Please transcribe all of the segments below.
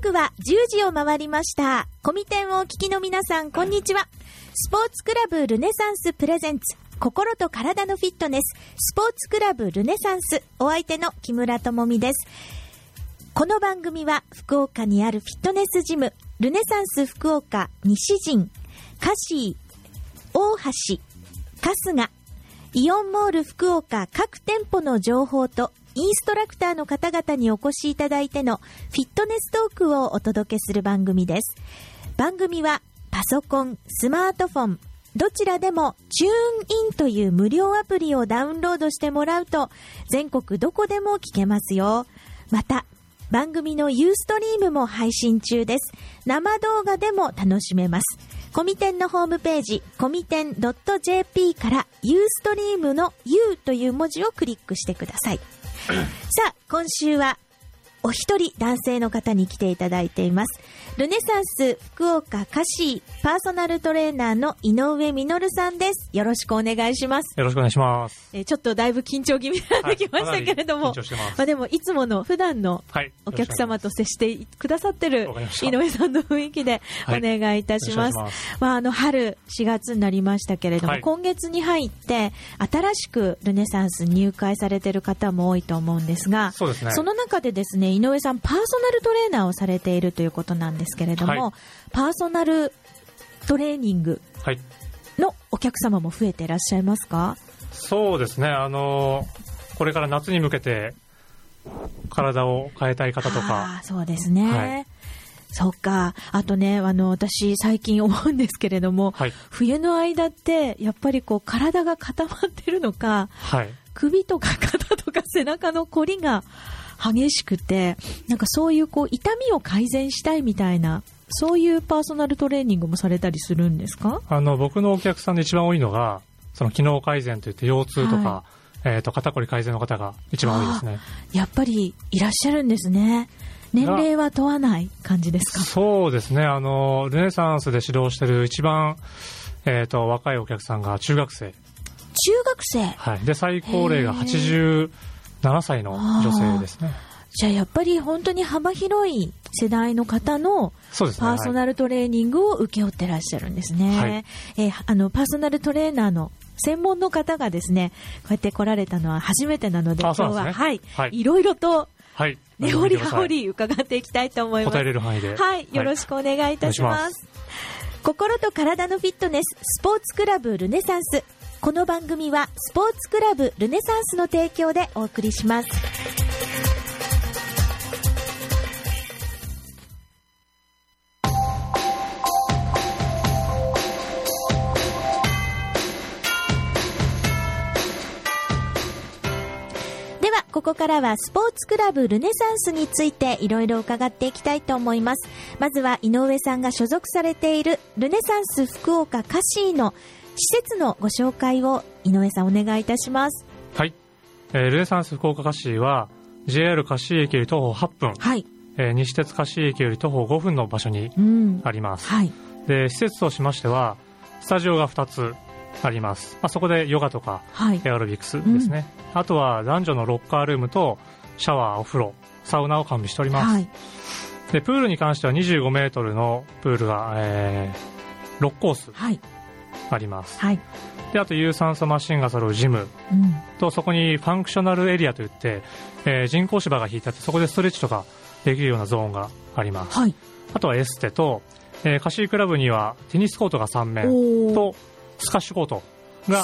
刻は10時を回りました。コミテンをお聞きの皆さん、こんにちは。スポーツクラブルネサンスプレゼンツ、心と体のフィットネス、スポーツクラブルネサンス、お相手の木村智美です。この番組は福岡にあるフィットネスジム、ルネサンス福岡西陣、カシー、大橋、春日、イオンモール福岡各店舗の情報とインストラクターの方々にお越しいただいてのフィットネストークをお届けする番組です。番組はパソコン、スマートフォン、どちらでもチューンインという無料アプリをダウンロードしてもらうと全国どこでも聞けますよ。また番組のユーストリームも配信中です。生動画でも楽しめます。コミテンのホームページコミテン .jp からユーストリームの U という文字をクリックしてください。さあ、今週はお一人男性の方に来ていただいています。ルネサンス福岡カシーパーソナルトレーナーの井上実さんです。よろしくお願いします。 よろしくお願いします。 ちょっとだいぶ緊張気味になってきましたけれども、 緊張してます。 でもいつもの普段のお客様と接してくださってる井上さんの雰囲気でお願いいたします。春4月になりましたけれども、今月に入って新しくルネサンスに入会されている方も多いと思うんですが、 そうですね、 その中でですね、井上さんパーソナルトレーナーをされているということなんですけれども、パーソナルトレーニングのお客様も増えていらっしゃいますか？ そうですね、これから夏に向けて体を変えたい方とか。 そうですね、そうか。あとね、私最近思うんですけれども、冬の間ってやっぱりこう体が固まってるのか、首とか肩とか背中のこりが激しくて、なんかそういうこう痛みを改善したいみたいな、そういうパーソナルトレーニングもされたりするんですか？ 僕のお客さんで一番多いのがその機能改善といって腰痛とか、肩こり改善の方が一番多いですね。やっぱりいらっしゃるんですね。年齢は問わない感じですか？ そうですね、ルネサンスで指導している一番、若いお客さんが中学生。で最高齢が87歳の女性ですね。 じゃあやっぱり本当に幅広い世代の方のパーソナルトレーニングを請け負ってらっしゃるんですね。パーソナルトレーナーの専門の方がですね、こうやって来られたのは初めてなので、今日は、いろいろと根掘り葉掘り伺っていきたいと思います。 答えれる範囲で、 よろしくお願いいたします。心と体のフィットネス、スポーツクラブルネサンス。この番組はスポーツクラブルネサンスの提供でお送りします。ではここからはスポーツクラブルネサンスについていろいろ伺っていきたいと思います。まずは井上さんが所属されているルネサンス福岡カシーの施設のご紹介を井上さんお願いいたします。 ルネサンス福岡カシーは JR カシー駅より徒歩8分、西鉄カシー駅より徒歩5分の場所にあります。で、施設としましてはスタジオが2つあります。そこでヨガとかエアロビクスですね、あとは男女のロッカールームとシャワー、お風呂、サウナを完備しております。で、プールに関しては25メートルのプールが、6コースあります。で、あと有酸素マシンが揃うジム、とそこにファンクショナルエリアといって、人工芝が引いてあってそこでストレッチとかできるようなゾーンがあります。あとはエステと、カシークラブにはテニスコートが3面とスカッシュコートが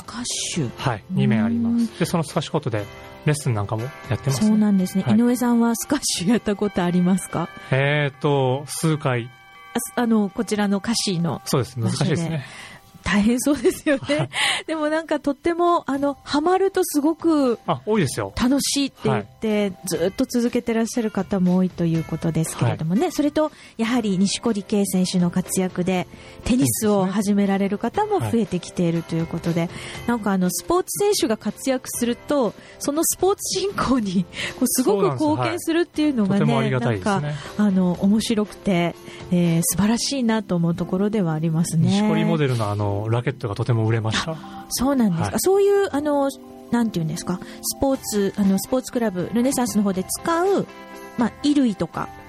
2面あります。で、そのスカッシュコートでレッスンなんかもやってますね。 そうなんですね。井上さんはスカッシュやったことありますか？ 数回。 こちらのカシーの。 そうです。難しいですね。 大変そうですよね。でもなんかとってもハマるとすごく多いですよ。 楽しいって言って、ずっと続けてらっしゃる方も多いということですけれどもね。それとやはり錦織圭選手の活躍でテニスを始められる方も増えてきているということで、なんかスポーツ選手が活躍するとそのスポーツ振興にすごく貢献するっていうのがね、なんか面白くて、素晴らしいなと思うところではありますね。 錦織モデルのラケットがとても売れました。 そうなんですか。そういうなんていうんですか、スポーツクラブルネサンスの方で使う衣類とか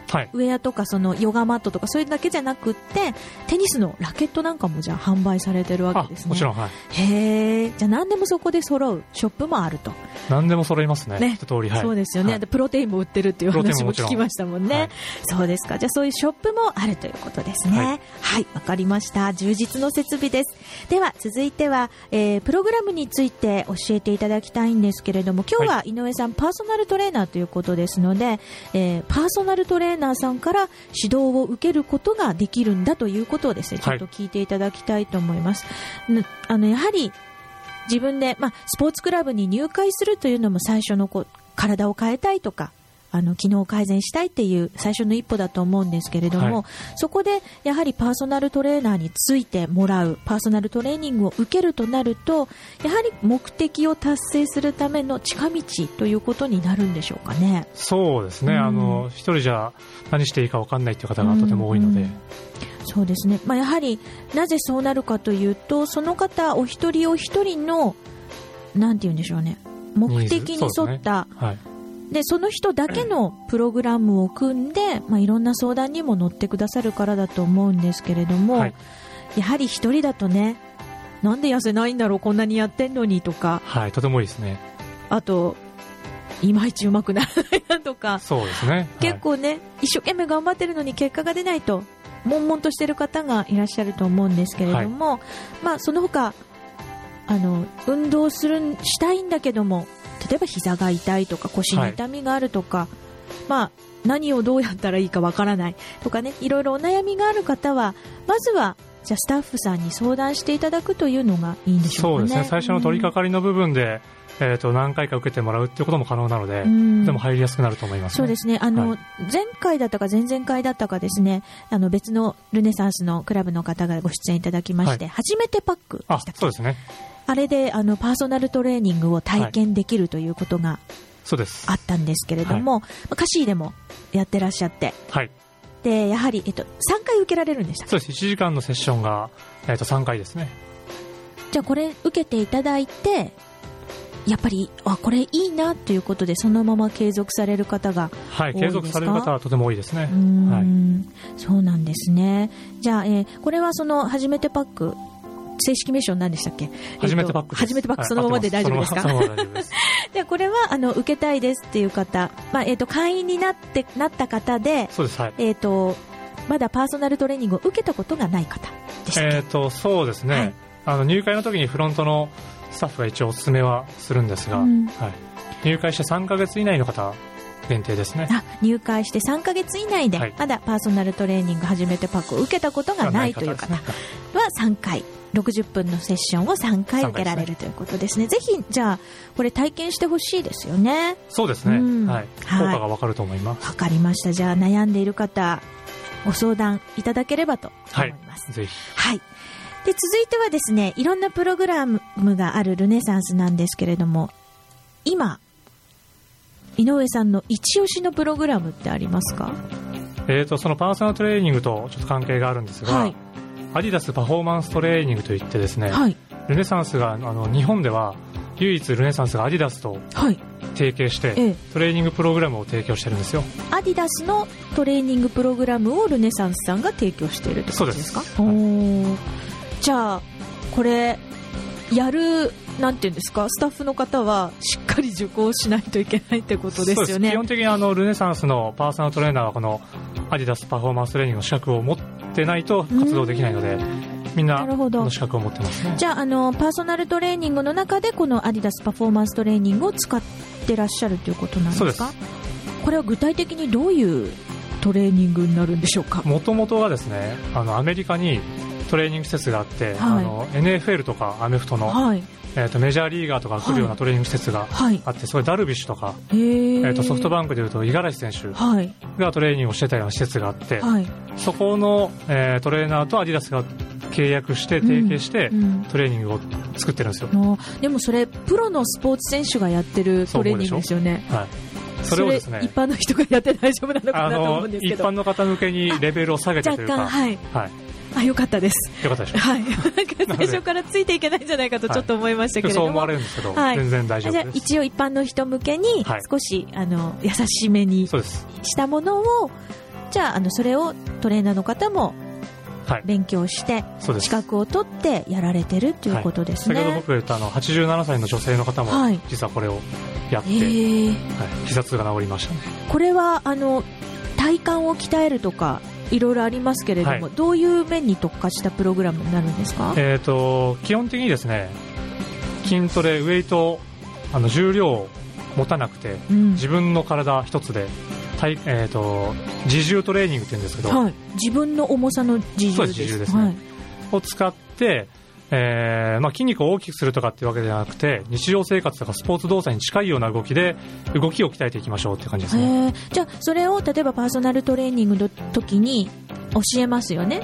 はい、ウェアとかそのヨガマットとかそういうだけじゃなくってテニスのラケットなんかもじゃあ販売されてるわけですね。 もちろん、はい、 へー、じゃあ何でもそこで揃うショップもあると。 何でも揃いますね、一通り、はい、 そうですよね、はい、プロテインも売ってるっていう話も聞きましたもんね、はい、そうですか。じゃあそういうショップもあるということですね。はい、わかりました。充実の設備です。では続いては、プログラムについて教えていただきたいんですけれども、今日は井上さん、パーソナルトレーナーということですので、パーソナルトレーナーさんから指導を受けることができるんだということをですね、ちょっと聞いていただきたいと思います。やはり自分で、スポーツクラブに入会するというのも最初の体を変えたいとか機能を改善したいっていう最初の一歩だと思うんですけれども、はい、そこでやはりパーソナルトレーナーについてもらう、パーソナルトレーニングを受けるとなると、やはり目的を達成するための近道ということになるんでしょうかね。 そうですね、一人じゃ何していいか分かんないという方がとても多いので、 そうですね、やはりなぜそうなるかというと、その方お一人お一人のなんて言うんでしょうね、目的に沿った、でその人だけのプログラムを組んで、いろんな相談にも乗ってくださるからだと思うんですけれども、やはり一人だとね、なんで痩せないんだろう、こんなにやってんのにとか、 とてもいいですね。 あといまいちうまくならないなとか、 そうですね、 結構ね、一生懸命頑張ってるのに結果が出ないと悶々としてる方がいらっしゃると思うんですけれども、その他運動したいんだけども、例えば膝が痛いとか腰に痛みがあるとか、何をどうやったらいいかわからないとかね、いろいろお悩みがある方は、まずはじゃあスタッフさんに相談していただくというのがいいんでしょうかね。 そうですね、最初の取り掛かりの部分で、何回か受けてもらうということも可能なので、でも入りやすくなると思います、ね。そうですね、前回だったか前々回だったかですね、別のルネサンスのクラブの方がご出演いただきまして、初めてパックでしたっけ。 そうですね、あれでパーソナルトレーニングを体験できるということがあったんですけれども、カシーでもやってらっしゃって、でやはり、3回受けられるんでしたっけ。 そうです、1時間のセッションが、3回ですね。 じゃあこれ受けていただいて、やっぱりこれいいなということでそのまま継続される方が多いですか。継続される方はとても多いですね。そうなんですね。じゃあ、これはその初めてパック、正式名称何でしたっけ。 初めてパックです。 初めてパック、そのままで大丈夫ですか。 そのまま大丈夫です。 じゃあこれは受けたいですっていう方、会員になった方で、 そうです、 まだパーソナルトレーニングを受けたことがない方でしたっけ。 そうですね、入会の時にフロントのスタッフが一応お勧めはするんですが、入会して3ヶ月以内の方限定ですね。 入会して3ヶ月以内で、まだパーソナルトレーニング初めてパックを受けたことがないという方は3回60分のセッションを3回受けられるということですね。ぜひじゃあこれ体験してほしいですよね。 そうですね、効果が分かると思います。 分かりました。じゃあ悩んでいる方ご相談いただければと思います。 ぜひ。 で続いてはですね、いろんなプログラムがあるルネサンスなんですけれども、今井上さんの一押しのプログラムってありますか。 そのパーソナルトレーニングとちょっと関係があるんですが、アディダスパフォーマンストレーニングといってですね、ルネサンスが日本では唯一ルネサンスがアディダスと提携して、トレーニングプログラムを提供してるんですよ。 アディダスのトレーニングプログラムをルネサンスさんが提供しているってことですか。 そうです。 じゃあこれやるなんていうんですか、スタッフの方はしっかり受講しないといけないってことですよね。 基本的にルネサンスのパーソナルトレーナーはこのアディダスパフォーマンストレーニングの資格を持ってないと活動できないので、みんなこの資格を持ってますね。 じゃあパーソナルトレーニングの中でこのアディダスパフォーマンストレーニングを使ってらっしゃるということなんですか。 そうです。 これは具体的にどういうトレーニングになるんでしょうか。 もともとはですね、アメリカにトレーニング施設があって、NFL とかアメフトの、メジャーリーガーとか来るようなトレーニング施設があって、それダルビッシュとか、ソフトバンクでいうと五十嵐選手がトレーニングをしてたような施設があって、そこの、トレーナーとアディダスが契約して提携してトレーニングを作ってるんですよ。 でもそれプロのスポーツ選手がやってるトレーニングですよね。 それをですね、 一般の人がやって大丈夫なのかなと思うんですけど、 一般の方向けにレベルを下げてというか、 若干、よかったです。 よかったでしょ。 なんか最初からついていけないんじゃないかとちょっと思いましたけれども、 そう思われるんですけど、全然大丈夫です。 じゃあ一応一般の人向けに少し優しめにしたものをじゃあ、それをトレーナーの方も勉強して、資格を取ってやられてるということですね。 先ほど僕が言った87歳の女性の方も実はこれをやって、膝痛が治りましたね。 これは体幹を鍛えるとかいろいろありますけれども、どういう面に特化したプログラムになるんですか？ 基本的にですね、筋トレ、ウェイト、重量を持たなくて、自分の体一つで自重トレーニングって言うんですけど、 自分の重さの自重です。 自重ですね、を使って、筋肉を大きくするとかっていうわけではなくて、日常生活とかスポーツ動作に近いような動きで動きを鍛えていきましょうっていう感じですね。 じゃあそれを例えばパーソナルトレーニングの時に教えますよね、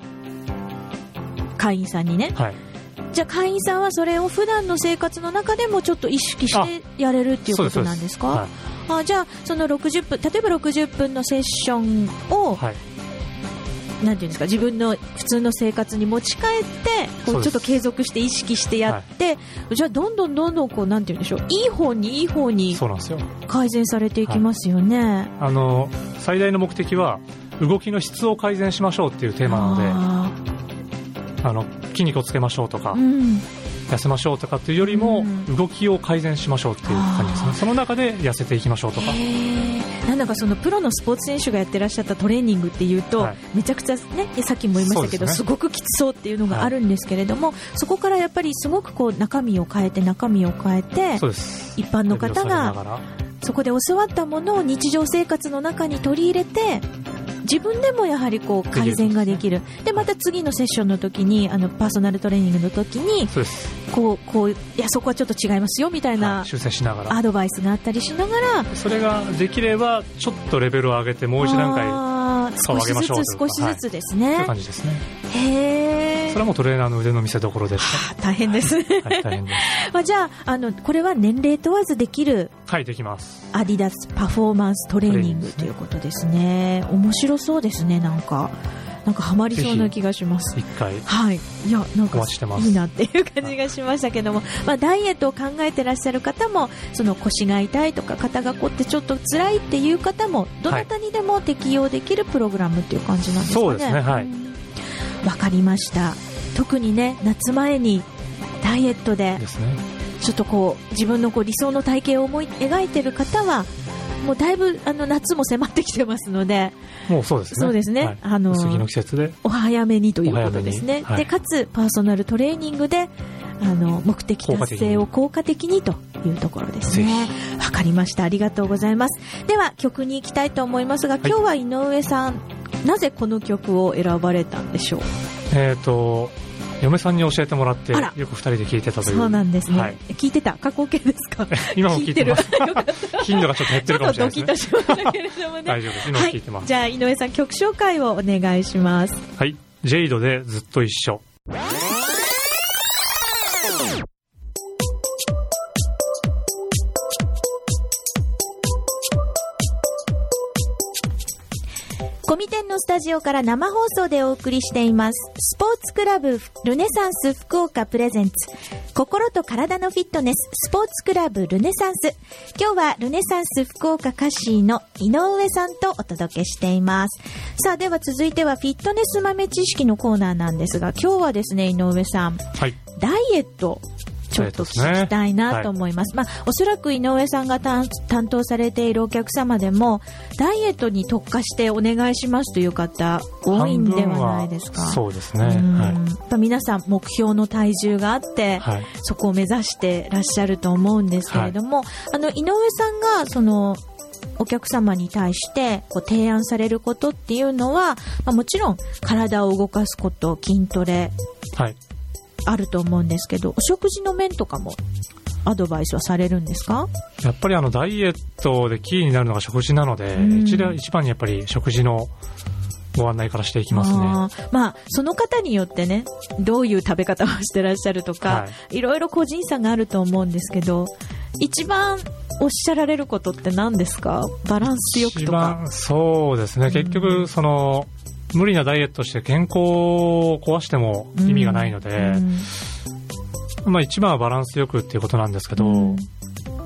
会員さんにね、じゃあ会員さんはそれを普段の生活の中でもちょっと意識してやれるっていうことなんですか？じゃあその60分、例えば60分のセッションを、なんていうんですか、自分の普通の生活に持ち帰ってこうちょっと継続して意識してやって、じゃあどんどんこうなんていうんでしょう、いい方に改善されていきますよね。 最大の目的は動きの質を改善しましょうっていうテーマなので、筋肉をつけましょうとか、痩せましょうとかっていうよりも、動きを改善しましょうっていう感じですね。その中で痩せていきましょうとか。 なんだかそのプロのスポーツ選手がやってらっしゃったトレーニングっていうと、めちゃくちゃね、さっきも言いましたけど、すごくきつそうっていうのがあるんですけれども、そこからやっぱりすごくこう中身を変えて、一般の方がそこで教わったものを日常生活の中に取り入れて、自分でもやはりこう改善ができる。でまた次のセッションの時にパーソナルトレーニングの時にこういやそこはちょっと違いますよみたいな修正しながらアドバイスがあったりしながら、 それができればちょっとレベルを上げてもう一段階少しずつですね。 そういう感じですね。それはもうトレーナーの腕の見せ所です。 大変ですね。大変です。じゃあこれは年齢問わずできる、 できます。 アディダスパフォーマンストレーニングということですね。面白そうですね。なんかハマりそうな気がします。 一回、 いやなんかいいなっていう感じがしましたけども、ダイエットを考えてらっしゃる方も、その腰が痛いとか肩が凝ってちょっと辛いっていう方もどなたにでも適用できるプログラムっていう感じなんですかね。 そうですね。 わかりました。特にね、夏前にダイエットでちょっとこう自分のこう理想の体型を思い描いている方は、もうだいぶ夏も迫ってきてますので、 もうそうですね。 そうですね。 次の季節でお早めにということですね。でかつパーソナルトレーニングで目的達成を効果的にというところですね。わかりました。ありがとうございます。では曲に行きたいと思いますが、今日は井上さん、なぜこの曲を選ばれたんでしょう？ 嫁さんに教えてもらってよく2人で聴いてたという。 そうなんですね。聴いてた過去形ですか？ 今も聴いてます。頻度がちょっと減ってるかもしれないですね。 ドキッとしましたけれどもね。 大丈夫です。今も聴いてます。 じゃあ井上さん、曲紹介をお願いします。 ジェイドでずっと一緒。 コミテンのスタジオから生放送でお送りしています。スポーツクラブルネサンス福岡プレゼンツ、心と体のフィットネススポーツクラブルネサンス。今日はルネサンス福岡カシーの井上さんとお届けしています。さあ、では続いてはフィットネス豆知識のコーナーなんですが、今日はですね、井上さん、ダイエットちょっと聞きたいなと思います。おそらく井上さんが担当されているお客様でもダイエットに特化してお願いしますという方多いんではないですか？ そうですね。 皆さん目標の体重があって、そこを目指してらっしゃると思うんですけれども、井上さんがそのお客様に対してこう提案されることっていうのは、もちろん体を動かすこと、筋トレ、あると思うんですけど、お食事の面とかもアドバイスはされるんですか？ やっぱりダイエットでキーになるのが食事なので、一番にやっぱり食事のご案内からしていきますね。 その方によってね、どういう食べ方をしてらっしゃるとか、いろいろ個人差があると思うんですけど、一番おっしゃられることって何ですか？バランスよくとか。 そうですね。結局無理なダイエットして健康を壊しても意味がないので、一番はバランスよくっていうことなんですけど、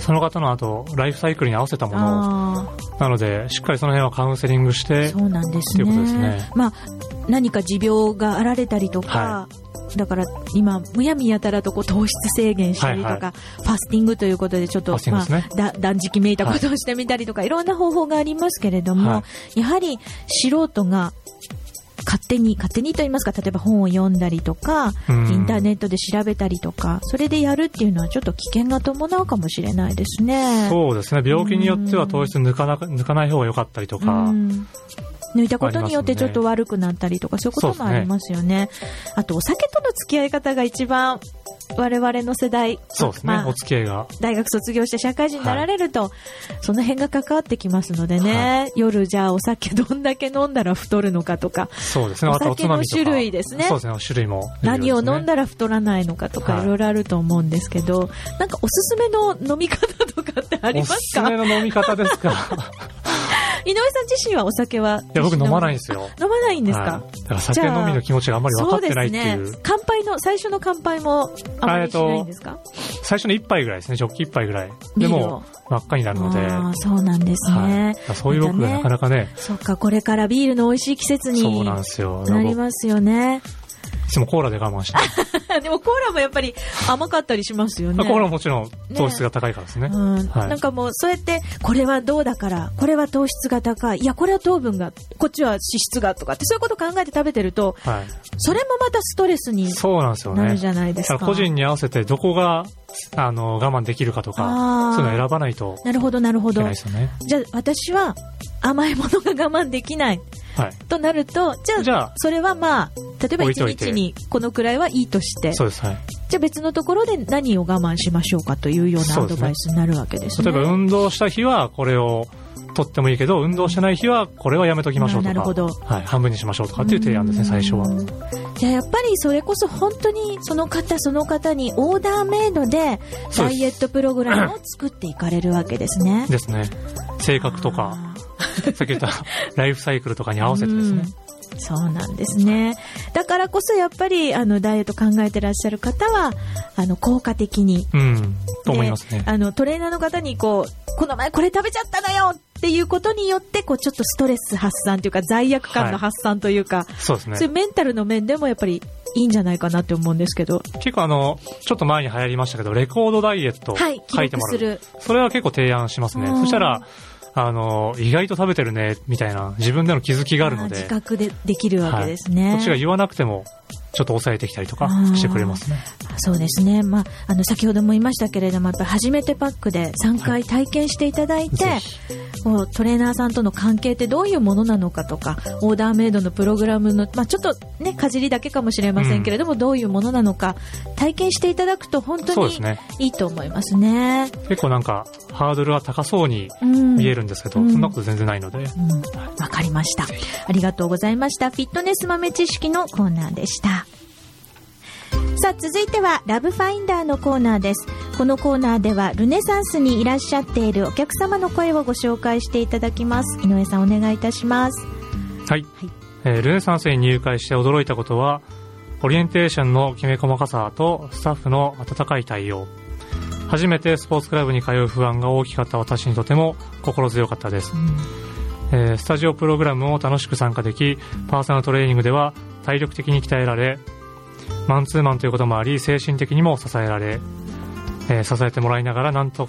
その方のあとライフサイクルに合わせたものなので、しっかりその辺はカウンセリングしてそうなんですね。 ということですね。 まあ、何か持病があられたりとか、だから今むやみやたらとこう糖質制限したりとか、ファスティングということでちょっと、断食めいたことをしてみたりとか、いろんな方法がありますけれども、やはり素人が勝手にと言いますか、例えば本を読んだりとか、インターネットで調べたりとか、それでやるっていうのはちょっと危険が伴うかもしれないですね。 そうですね。病気によっては糖質抜かない方が良かったりとか、 抜いたことによってちょっと悪くなったりとか、そういうこともありますよね。あとお酒との付き合い方が一番我々の世代、 そうですね、お付き合いが大学卒業して社会人になられると、その辺が関わってきますのでね、夜じゃあお酒どんだけ飲んだら太るのかとか、 そうですね、 お酒の種類ですね、 そうですね、種類も、 何を飲んだら太らないのかとか、いろいろあると思うんですけど、なんかおすすめの飲み方とかってありますか？おすすめの飲み方ですか？ 井上さん自身はお酒は？ いや、僕飲まないんですよ。 飲まないんですか？ だから酒飲みの気持ちがあんまり分かってないっていう。 そうですね。最初の乾杯もあまりしないんですか？ 最初の1杯ぐらいですね。ジョッキ1杯ぐらい。でも真っ赤になるので。 そうなんですね。 そういう僕がなかなかね。 そっか、これからビールの美味しい季節にそうなんですよ。 なりますよね。 いつもコーラで我慢してでもコーラもやっぱり甘かったりしますよね。 コーラももちろん糖質が高いからですね。 なんかもうそうやってこれはどうだからこれは糖質が高い、いやこれは糖分が、こっちは脂質がとかってそういうことを考えて食べてると、それもまたストレスになるじゃないですか。 個人に合わせてどこが我慢できるかとか、そういうの選ばないといけないですよね。 じゃあ私は甘いものが我慢できない、となると、じゃあそれはまあ例えば1日にこのくらいはいいとして、 そうです、じゃあ別のところで何を我慢しましょうかというようなアドバイスになるわけですね。 例えば運動した日はこれを取ってもいいけど、運動してない日はこれはやめときましょうとか、 なるほど、 半分にしましょうとかっていう提案ですね、最初は。 じゃあやっぱりそれこそ本当にその方にオーダーメイドでダイエットプログラムを作っていかれるわけですね。 ですね。性格とかさっき言ったライフサイクルとかに合わせてですね。 そうなんですね。だからこそやっぱりダイエット考えてらっしゃる方は効果的に、 と思いますね。 トレーナーの方にこの前これ食べちゃったのよっていうことによってちょっとストレス発散というか罪悪感の発散というか、 そうですね。 そういうメンタルの面でもやっぱりいいんじゃないかなって思うんですけど、 結構ちょっと前に流行りましたけど、レコードダイエット書いてもらう、それは結構提案しますね。そしたら意外と食べてるねみたいな自分での気づきがあるので、 自覚でできるわけですね。 こっちが言わなくてもちょっと抑えてきたりとかしてくれますね。 そうですね。先ほども言いましたけれども、やっぱり初めてパックで3回体験していただいて、トレーナーさんとの関係ってどういうものなのかとか、オーダーメイドのプログラムの、ちょっとね、かじりだけかもしれませんけれども、どういうものなのか体験していただくと本当にいいと思いますね。 結構なんかハードルは高そうに見えるんですけど、そんなこと全然ないので。 わかりました。ありがとうございました。フィットネス豆知識のコーナーでした。さあ続いてはラブファインダーのコーナーです。このコーナーではルネサンスにいらっしゃっているお客様の声をご紹介していただきます。井上さんお願いいたします。 はい、ルネサンスに入会して驚いたことは、オリエンテーションのきめ細かさとスタッフの温かい対応。初めてスポーツクラブに通う不安が大きかった私にとても心強かったです。スタジオプログラムを楽しく参加でき、パーソナルトレーニングでは体力的に鍛えられ、マンツーマンということもあり精神的にも支えられ、支えてもらいながらなんと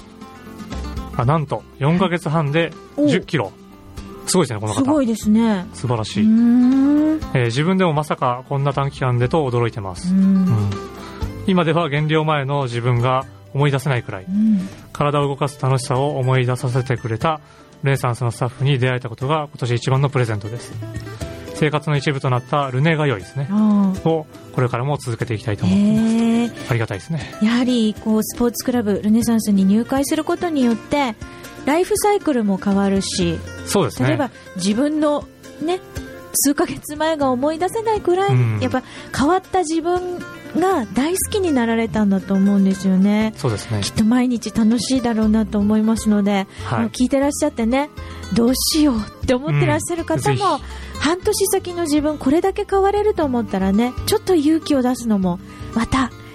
4ヶ月半で10キロ、すごいですね、この方。 すごいですね。 素晴らしい。自分でもまさかこんな短期間でと驚いてます。今では減量前の自分が思い出せないくらい、体を動かす楽しさを思い出させてくれたルネサンスのスタッフに出会えたことが今年一番のプレゼントです。生活の一部となったルネ通いですねをこれからも続けていきたいと思っています。ありがたいですね。 やはりスポーツクラブルネサンスに入会することによってライフサイクルも変わるし、 そうですね、 例えば自分のね数ヶ月前が思い出せないくらい、やっぱ変わった自分が大好きになられたんだと思うんですよね。 そうですね。 きっと毎日楽しいだろうなと思いますので、聞いてらっしゃってね、どうしようって思ってらっしゃる方も、半年先の自分これだけ変われると思ったらね、ちょっと勇気を出すのもまた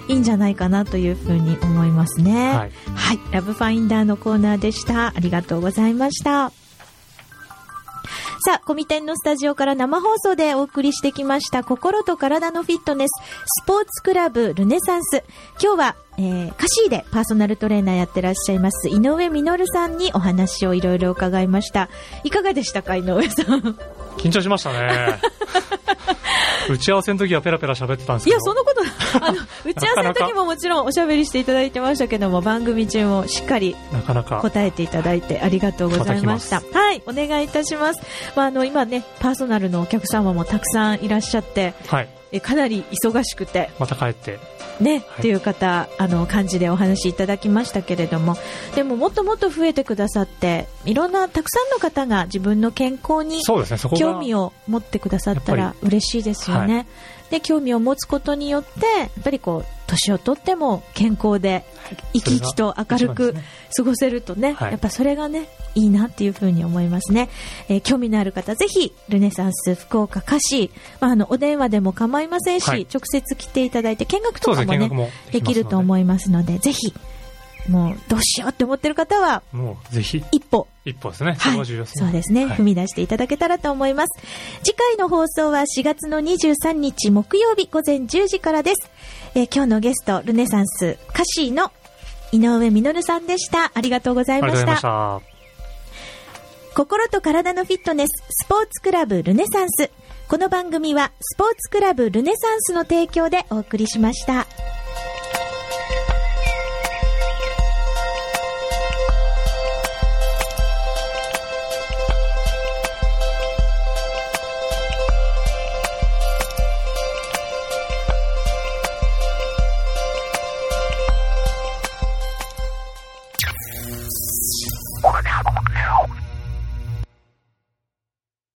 いいんじゃないかなというふうに思いますね。はい、はい、ラブファインダーのコーナーでした。ありがとうございました。さあ、コミテンのスタジオから生放送でお送りしてきました心と体のフィットネススポーツクラブルネサンス。今日は、カシーでパーソナルトレーナーやってらっしゃいます井上実さんにお話をいろいろ伺いました。いかがでしたか、井上さん。 緊張しましたね。打ち合わせの時はペラペラ喋ってたんですけど。 いや、そのこと打ち合わせの時ももちろんおしゃべりしていただいてましたけども、番組中もしっかり答えていただいてありがとうございました。はい、お願いいたします。今ね、パーソナルのお客様もたくさんいらっしゃって、はい、かなり忙しくてまた帰ってね、はい、っていう方感じでお話いただきましたけれども、でももっともっと増えてくださって、いろんなたくさんの方が自分の健康に興味を持ってくださったら嬉しいですよね。はい、で、興味を持つことによってやっぱり年をとっても健康で生き生きと明るく過ごせるとね、やっぱそれがねいいなっていうふうに思いますね。興味のある方ぜひルネサンス福岡カシー、お電話でも構いませんし、はい、直接来ていただいて見学とかもねできると思いますので、ぜひもうどうしようって思ってる方はもうぜひ一歩ですね、 はい、そうですね、はい、踏み出していただけたらと思います。次回の放送は4月の23日木曜日午前10時からです。今日のゲストルネサンスカシーの井上実さんでした。ありがとうございました。心と体のフィットネススポーツクラブルネサンス。この番組はスポーツクラブルネサンスの提供でお送りしました。